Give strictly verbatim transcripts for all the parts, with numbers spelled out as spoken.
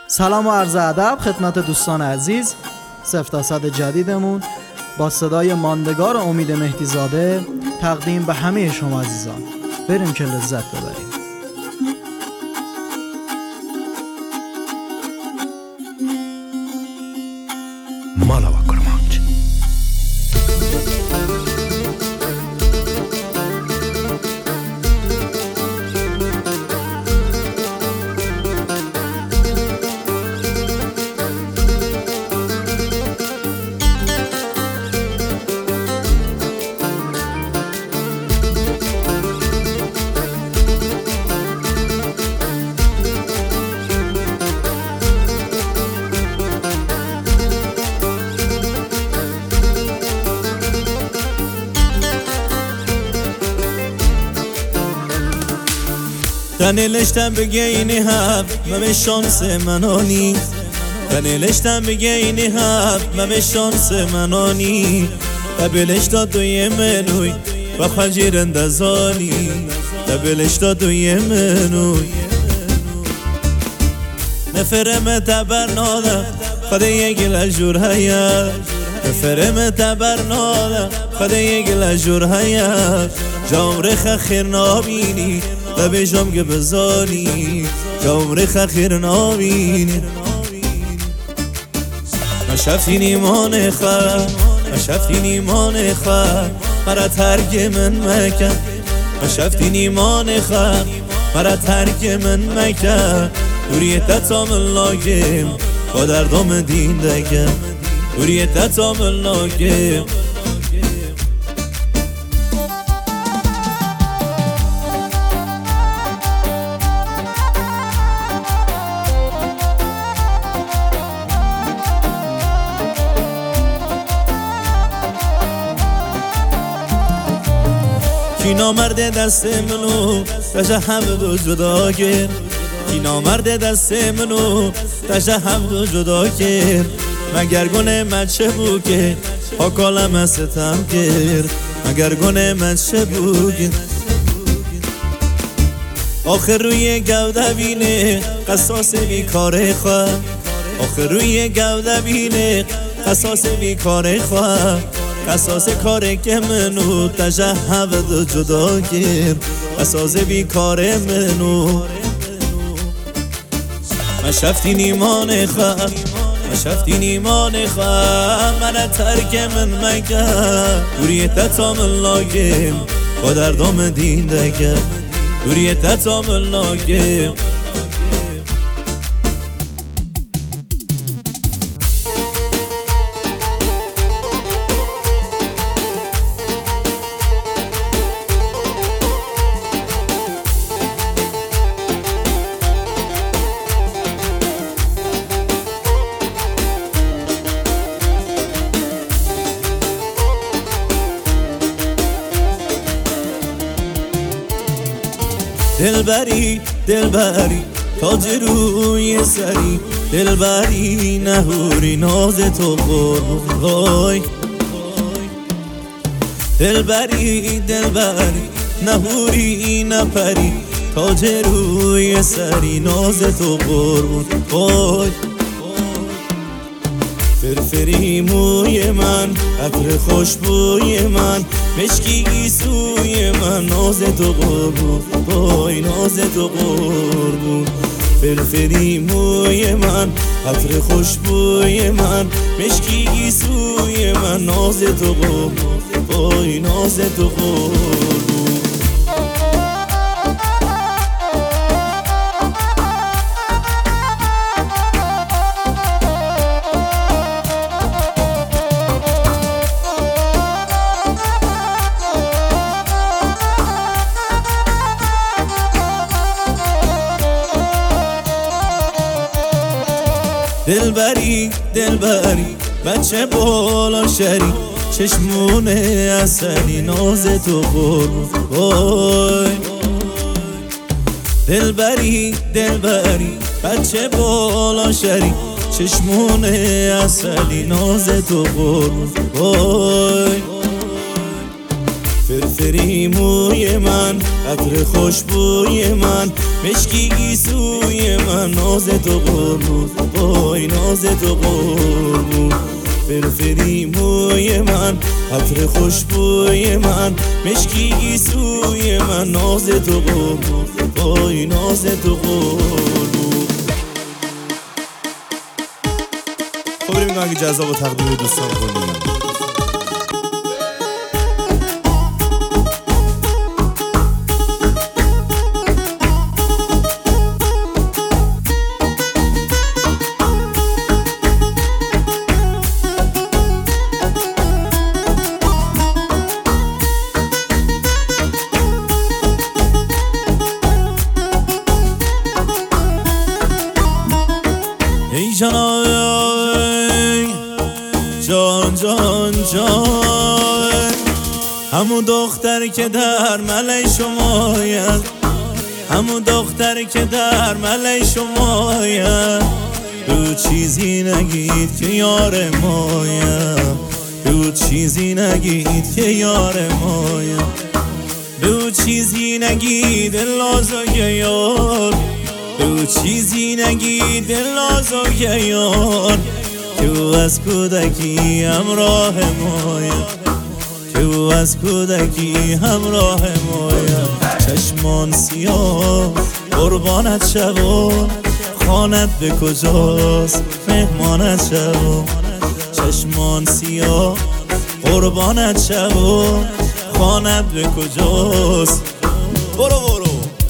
سلام و عرض ادب خدمت دوستان عزیز. صفر تا صد جدیدمون با صدای ماندگار امید مهدیزاده تقدیم به همه شما عزیزان. بریم که لذت ببریم. Malawa Kurmanç. Kanelişten begeyni hab meme şansı manoni Kanelişten begeyni hab meme şansı manoni Kabelişta du yemenuy ve khajirinde zani Kabelişta du yemenuy Nefereme tabernada Khadeye gila jurhaya Nefereme tabernada Khadeye gila jurhaya Jamre khir nabini لبیشم که بزانی جامره خخیر نامینی مشفتین ایمان خواه مشفتین ایمان خواه مرا ترک من مکن مشفتین ایمان خواه مرا ترک من مکن دوریت تام اللاگم با دردام دین دگم دوریت تام اللاگم کی نامرد دست منو تشهد و جدا کرد کی نامرد دست منو تشهد و جدا کرد مگر گونه من چه بود که پاکالم ستم کرد مگر گونه من چه بود که آخر روی گوده بینه قصاص بیکاره خواه آخر روی گوده بینه قصاص بیکاره خواه قصاص کاره که منو تشهد و جدا کرد قصاص بیکاره منو مشفتین ایمان خواه مشفتین ایمان خواه من ترک من مکن دوریت تام اللاگم با دردام دین دگم دوریت تام اللاگم دلبری دلبری تاج روی سری دلبری نهوری ناز تو قربون دلبری دلبری نهوری نپری تاج روی سری ناز تو قربون وای فرفری موی من عطر خوشبوی من مشکی گیسوی من ناز تو قربون وای ناز تو قربون فرفری موی من عطر خوشبوی من مشکی گیسوی من ناز تو قربون وای ناز تو قربون دلبری دلبری بچه بالا شری چشمونه اصلی ناز تو قربون وای دلبری دلبری بچه بالا شری چشمونه اصلی ناز تو قربون وای فرفری موی من عطر خوشبوی من مشکی گیسوی من من ناز تو قربون، وای ناز تو قربون. فرفری موی من، عطر خوشبوی من، مشکی گیسوی من، ناز تو قربون، وای ناز تو قربون. خب بریم این آهنگ جذاب و تقدیم دوستان کنیم. ای جانای جان جان جان، همون دختر که در ملای شماید، همون دختر که در ملای شماید. دو چیزی نگید که یار مایم، دو چیزی نگید که یار مایم، دو چیزی نگید لازوی یار، دو چیزی نگید لازوی یار. که از کودکی همراه مایم، که از کودکی همراه مایم. چشمان سیاه قربانت شوم، خانت به کجاست مهمانت شوم. چشمان سیاه قربانت شوم، خانت به کجاست. برو برو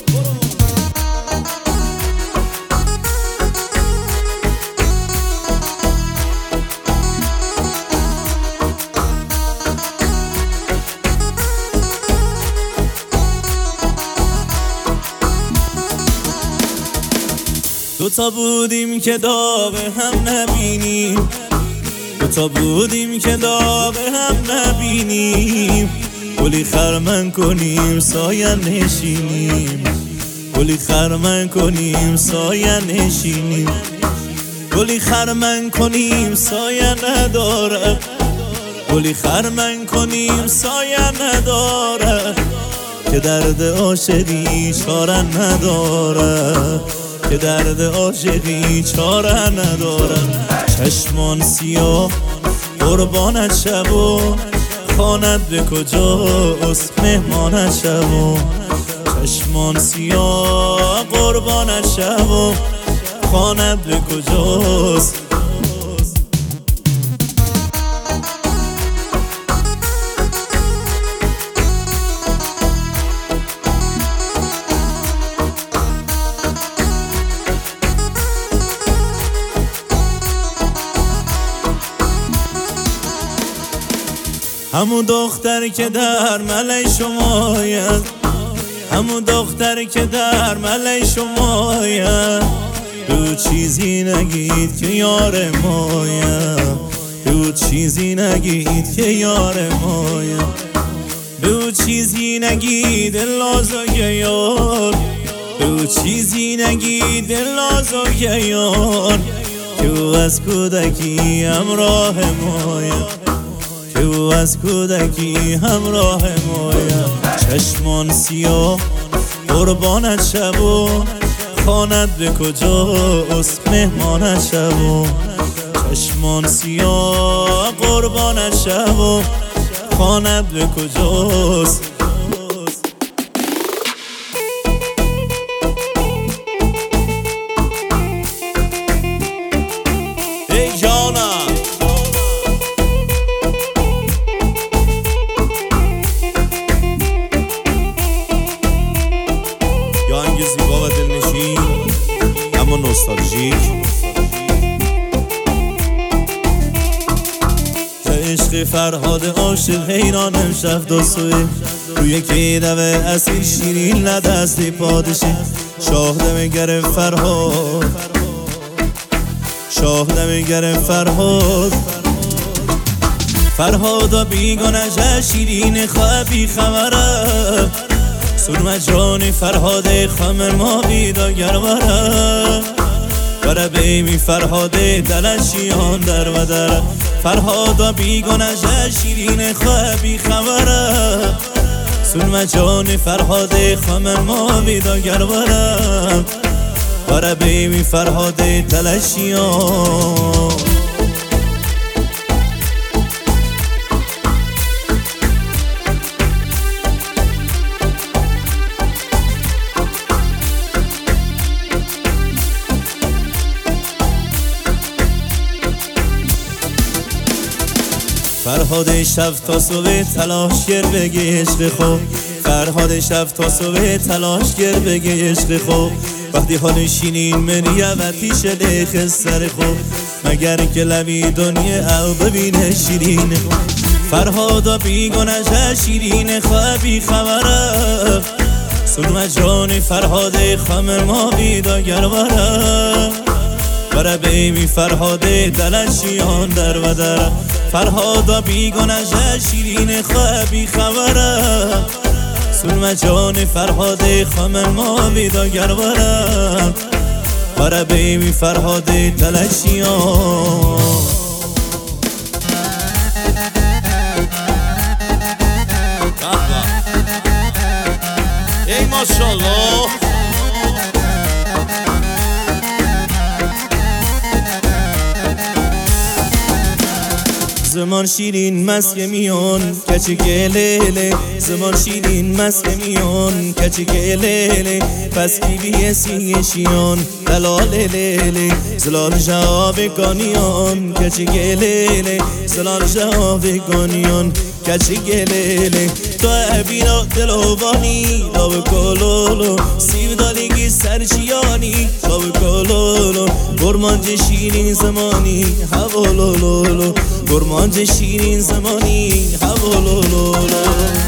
دوتا بودیم که داغ هم نبینیم، دوتا بودیم که داغ هم نبینیم. گلی خرمن کنیم سایه نشینیم، گلی خرمن کنیم سایه نشینیم. گلی خرمن کنیم سایه نداره، گلی خرمن کنیم سایه نداره. که درد عاشقی چاره نداره، که درد عاشقی چاره نداره. چشمان سیاه قربانت شوم، خانت به کجاست مهمانت شوم. چشمان سیاه قربانت شوم، خانت به کجاست. همون دختر که در ملای شماید، همون دختر که در ملای شماید. دو چیزی نگید که یار مایم، دو چیزی نگید که یار مایم، دو چیزی نگید لازوی یار، دو چیزی نگید لازوی یار. که از کودکی همراه مایم، که از کودکی همراه مایم. چشمان سیاه قربانت شوم، خانت به کجاست مهمانت شوم. چشمان سیاه قربانت شوم، خانت به کجاست. ای جانم یا آهنگ زیبا و دلنشین اما نوستالژیک. عشق فرهاد عاشق حیرانم شفت و سوی روی که دو اصیل شیرین لدستی پادشه. شاهدم گر فرهاد، شاهدم گر فرهاد. فرهادا بیگانه شیرین خوابی خبره، سرم جان فرهاد خمر ما بیدا گروره. برا بیمی فرهاد دلشیان در و در. فرهادا بیگانه شیرین خوابی خبره، سرم جان فرهاد خمر ما بیدا گروره. برا بیمی فرهاد تلشیان فرهاد شب تا صبح تلاش گر بگه عشق خوب فرهاد شب تا صبح تلاش گر بگه عشق خوب وقتی حال شینین منی وقتی شده خسر خوب مگر که لبی دنیا او ببینه شیرین فرهادا بیگنه شیرین خوابی خبره سلم جان فرهاد خم ما بیدا گرواره برا بیمی فرهاد دلشیان در و در فرهادا بیگنه شیرین خوابی خبره سلم جان فرهاد خم ما بیدا گرواره برا بیمی فرهاد دلشیان ای ماشاءالله زمان شیرین مسک میان کچی گلیله زمان شیرین مسک میان کچی گلیله پس کی بیسی شیان دلال لیله زلال جواب گانیان کچی گلیله زلال جواب گانیان کچی گلیله تو ابینا دلوانی لاب کلولو سیب دالگی سرچیانی لاب کلولو گرمانج شیرین زمانی حوالولولو گرمانج شیرین زمانی حوالولولو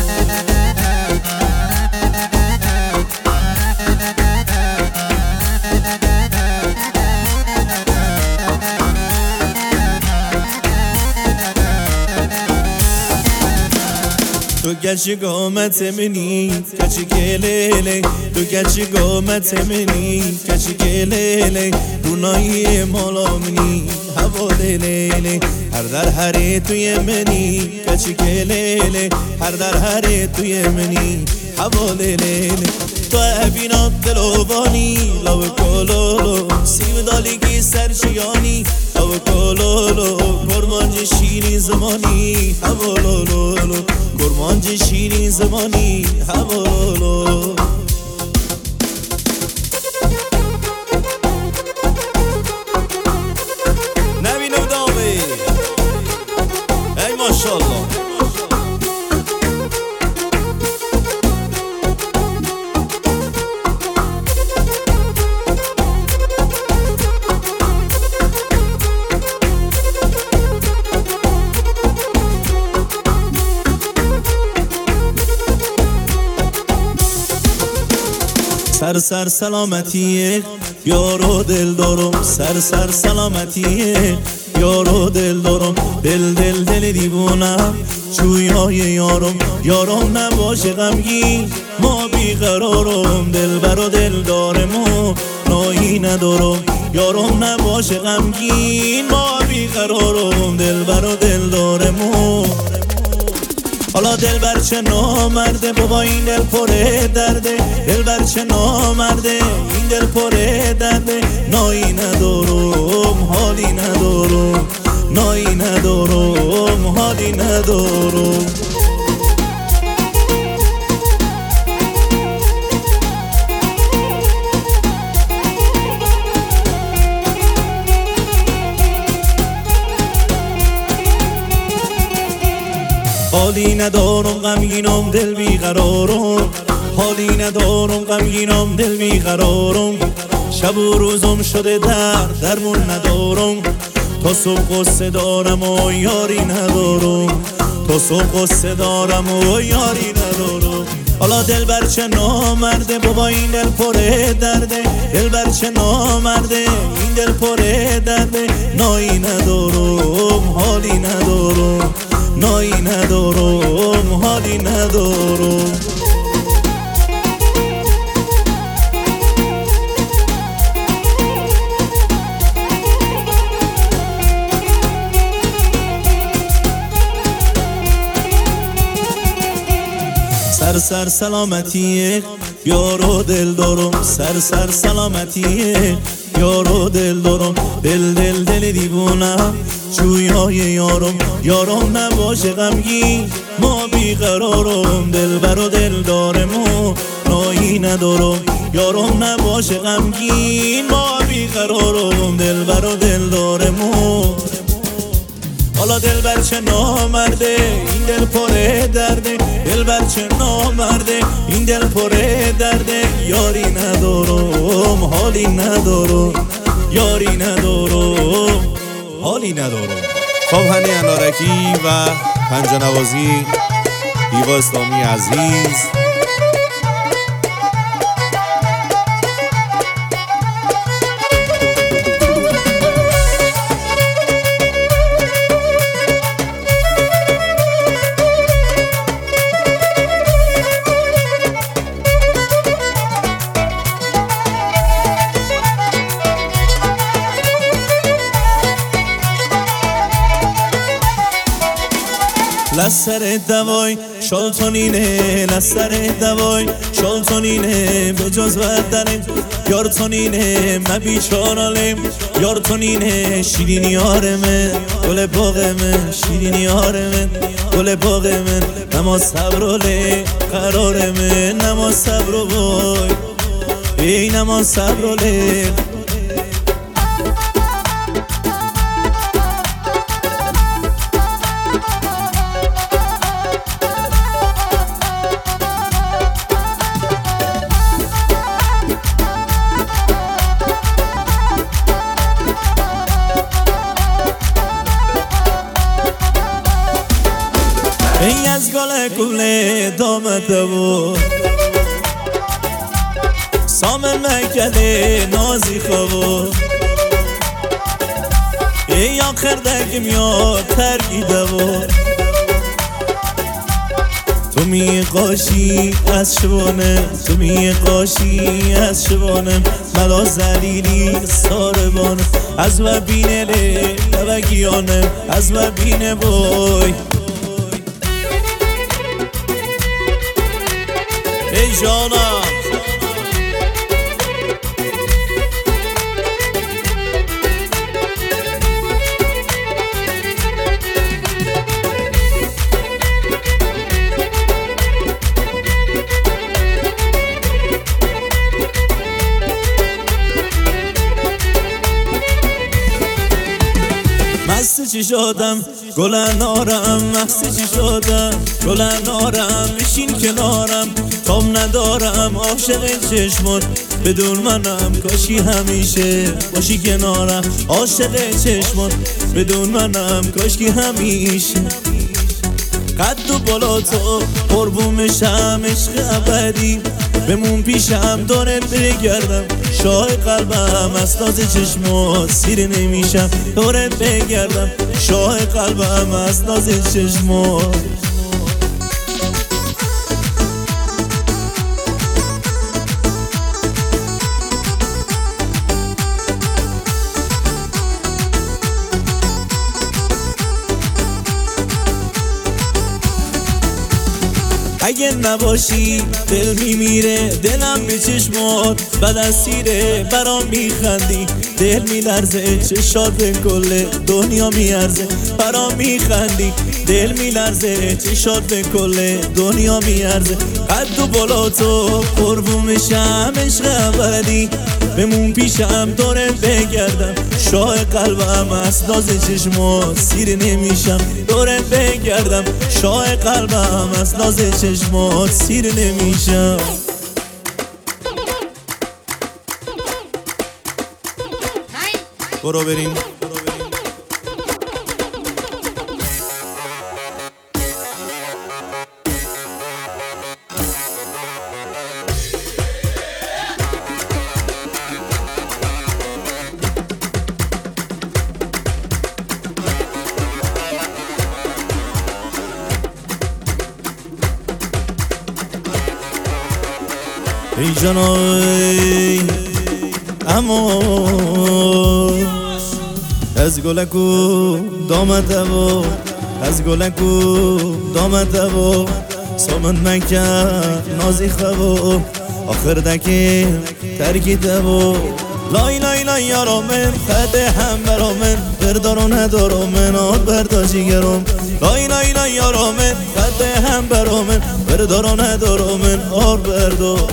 تو گچی گامت منی کچی گلیله تو گچی گامت منی کچی گلیله رونایی مالا منی حواله لیله هر در هری توی منی کچی گلیله هر در هری توی منی حواله لیله تو ابینا دلوانی لو کلولو سیب دالگی سرچیانی لو کلولو گرمانج شیرین زمانی حوالولولو گرمانج شیرین زمانی حوالولولو نبینم دامه ای ماشاءالله سر سر سلامتیه یارو دل دارم سر سر سلامتیه یارو دل دارم دل دل دل دیوونم چویای یارم یارم نباشه غمگین ما بیقرارم دل برا دل دارم و نایی ندارم یارم نباشه غمگین ما بیقرارم دل برا دل دارم و حالا دل بر چه نامرده بابا این دل پره درده دل بر چه نامرده این دل پره درده نایی ندارم حالی ندارم نایی ندارم حالی ندارم حالی ندارم غمگینم دل بیقرارم حالی ندارم غمگینم دل بیقرارم شب و روزم شده در درمون ندارم تا صبح قصه دارم و یاری ندارم تا صبح قصه دارم و یاری ندارم حالا دل بر چه نامرده بابا این دل پره درده دل بر چه نامرده این دل پره درده نایی ندارم حالی ندارم نایی ندارم حالی ندارم سر سر سر سلامتیه یارو دل دارم سر سر سلامتیه یارو دل دارم دل دل دل دیوونم جویای یارم یارم نباشه غمگین ما بیقرارم دل برا دل دارم و نایی ندارم یارم نباشه غمگین ما بیقرارم دل برا دل دارم و حالا دل بر چه نامرده این دل پره درده دل بر چه نامرده این دل پره درده یاری ندارم حالی ندارم یاری ندارم حالی ندارم. خب هنی انارکی و پنجه نوازی هیوا اسلامی عزیز لسر دوای شالتونینه لسر دوای شالتونینه به جز بدنه یارتونینه من بیچارالم یارتونینه شیرین یارمه گل باغمه شیرین یارمه گل باغمه نما صبراله قرارمه نما صبر وای ای نما صبراله ای از گل کله دامده و سام مکده نازی خواب ای آخر دگم یا ترگیده و تو می قاشی از شبانه تو می قاشی از شبانه ملا زلیلی ساربانه از و بینه لی لبگیانه از و بینه بای ای جانم مست چی شدم گلن آرم مست چی شدم گلن آرم بشین کنارم تام ندارم عاشق چشمات بدون منم کاشی همیشه باشی کنارم عاشق چشمات بدون منم کاشی همیشه قد و بالا تو قربون میشم عشق ابدی بمون پیشم داره بگردم شاه قلبم از ناز چشمات سیر نمیشم داره بگردم شاه قلبم از ناز چشمات اگه نباشی دل میمیره دلم به چشمات بد از سیره برام میخندی دل میلرزه چشات به کل دنیا میارزه برام میخندی دل میلرزه چشات به کل دنیا میارزه قد و بالا تو قربون میشم عشق ابدی بمون پیشم داره بگردم شاه قلبم از ناز چشمات سیر نمیشم داره بگردم شاه قلبم از ناز چشمات سیر نمیشم برو بریم ای جانای اما از گلکو دامت و از گلکو دامت و سامن مکن نازی خبو آخر دکی ترکی دبو لای لای لای یارامن خده هم برامن بردار و ندارامن آر برداشی گرام لای لای لای یارامن خده هم برامن بردار و ندارامن آر بردار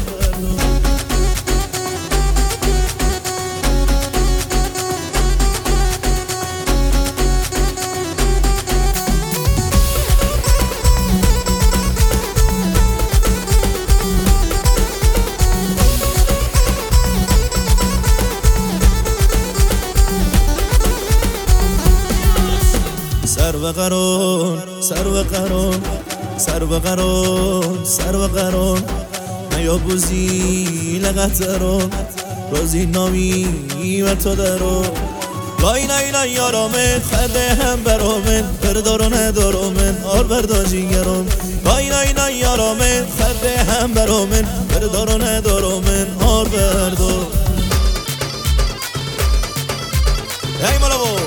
سر و قرار سر و قرار سر و قرار سر و قرار نیا بوزی لغتران رازی نامی و تو درو لای لای لای یارامن خده هم برامن بردار و ندارامن آر برداشی گرام لای لای لای یارامن خده هم برامن بردار و ندارامن آر بردار ای مولا بو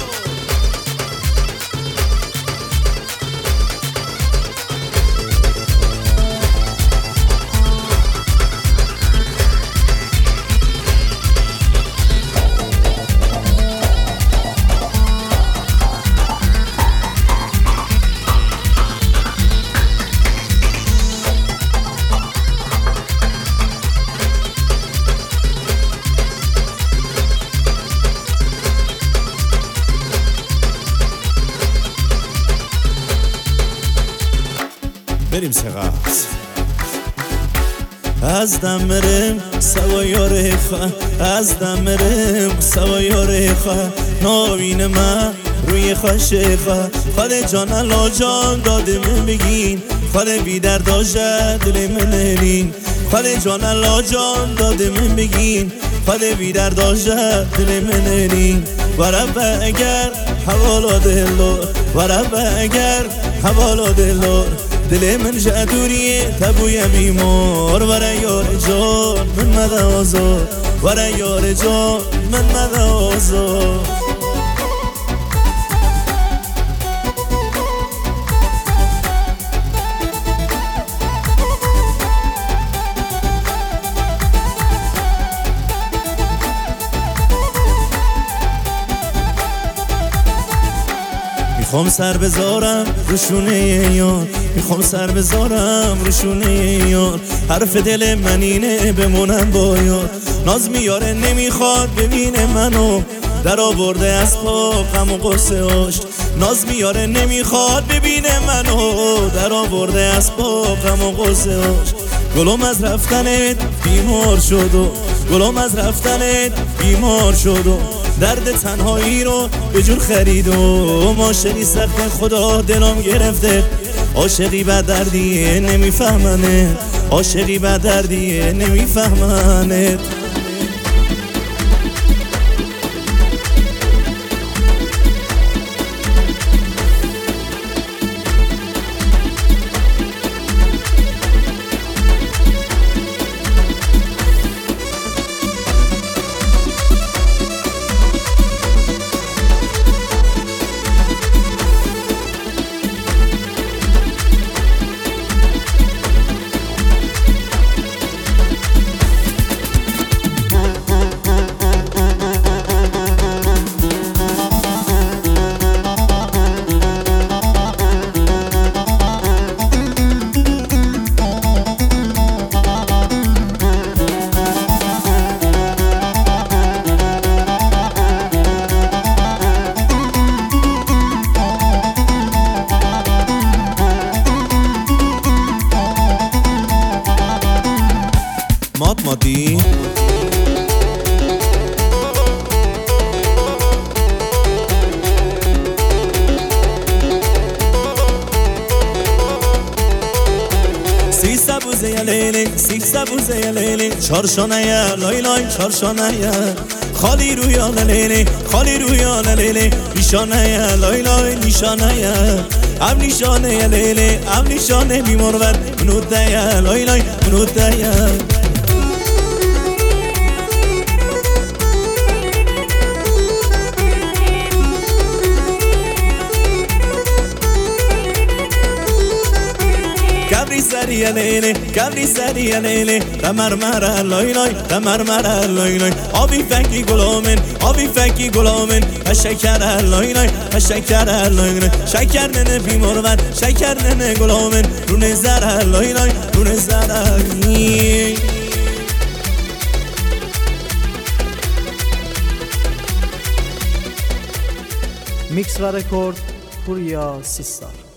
بریم سقط از دم مرم سوای خوا از دم مرم سوای خوا ناوین من روی خوشه خوا خاله جان الله جان داده من بگین خاله بی در داشه دل من نرین خاله جان الله جان داده من بگین خاله بی در داشه دل من نرین ورب اگر حوالا دلو ورب اگر حوالا دلو دل من جادوریه تبوی بیمار ورا یار جان من مده آزار ورا یار جان من مده آزار میخوام سر بذارم روشونه یار میخوام سر بذارم روشونه یار حرف دل من اینه بمونم با یار ناز میاره نمیخواد ببینه منو در آورده از پا غم و قصه هاش ناز میاره نمیخواد ببینه منو در آورده از پا غم و قصه هاش گلوم از رفتنت بیمار شد و گلوم از رفتنت بیمار شد و درد تنهایی رو به جور خرید و عاشقی سخت خدا دلم گرفته عاشقی بد دردیه نمیفهمنه عاشقی بد دردیه نمیفهمنه مات ماتی سی سبوزه یا لیلی سی سبوزه یا لیلی چارشانه یا لای لای چارشانه یا خالی رویا لیلی خالی رویا لیلی نیشانه یا لای لای نیشانه یا ام نیشانه یا لیلی ام نیشانه بیمار ور منوده یا لای لای منوده یا سری لیلی کبری سری لیلی تمرمر لای لای تمرمر لای لای آبی فکی گلومن آبی فکی گلومن شکر لای لای شکر لای لای شکر ننه بیمارون شکر ننه گلومن رون زر لای لای رون زر میکس و رکورد پوریا سیستار.